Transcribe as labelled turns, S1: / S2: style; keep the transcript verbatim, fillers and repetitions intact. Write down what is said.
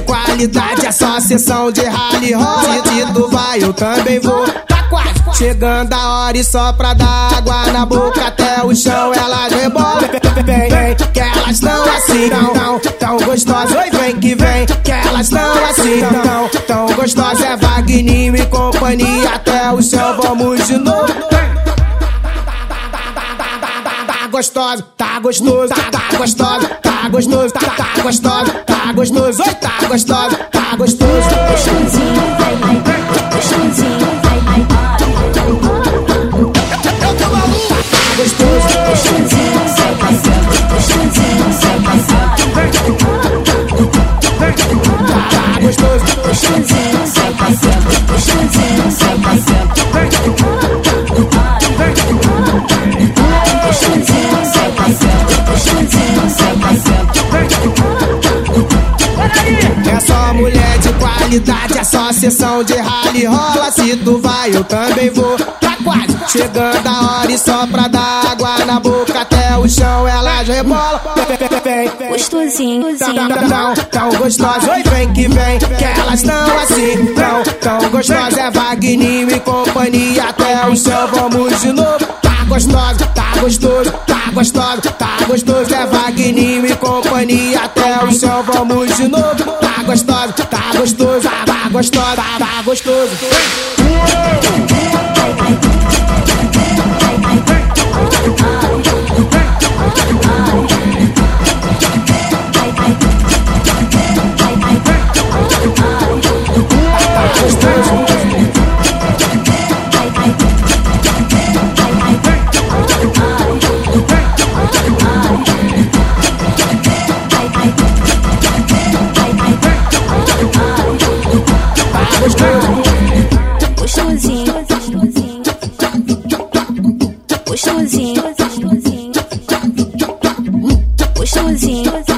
S1: qualidade, é só sessão de rally rola. Se tu vai, eu também vou. Tá quase chegando a hora e só pra dar água na boca até o chão elas rebolam. Vem, vem, que elas tão assim, tão, tão, tão gostosas. Oi, vem que vem, que elas tão assim, tão, tão, tão gostosas. É Vagninho e companhia até o chão, vamos de novo. Tá gostosa, tá gostoso, tá, tá gostosa, tá gostoso, tá, tá gostosa, tá gostoso, oi, tá gostosa, tá gostoso.
S2: Gostosinho, vai, vai, gostosinho, vai, vai.
S1: Eu tô maluco, tá gostoso,
S2: Gostosinho, sai passando, gostosinho, sai passando.
S1: tá gostoso,
S2: Gostosinho, sai passando, gostosinho, sai passando. Gostosinho, sai passando, gostosinho, sai passando.
S1: é só mulher de qualidade, é só sessão de rally rola. Se tu vai, eu também vou. Tá quase chegando a hora e só pra dar água na boca até o chão elas rebolam. Vem, vem,
S2: Gostosinho,
S1: tão, tão, tão, tão gostosas. Oi, vem que vem, que elas tão assim, tão, tão gostosas. É Vagninho e companhia até o chão, vamos de novo. Tá gostosa, tá gostoso, tá gostosa, tá gostoso. É Vagninho e companhia até o chão, vamos de novo. Tá gostosa, tá gostoso, tá gostosa, tá gostoso.
S2: gostosinho, gostosinho, gostosinho, gostosinho.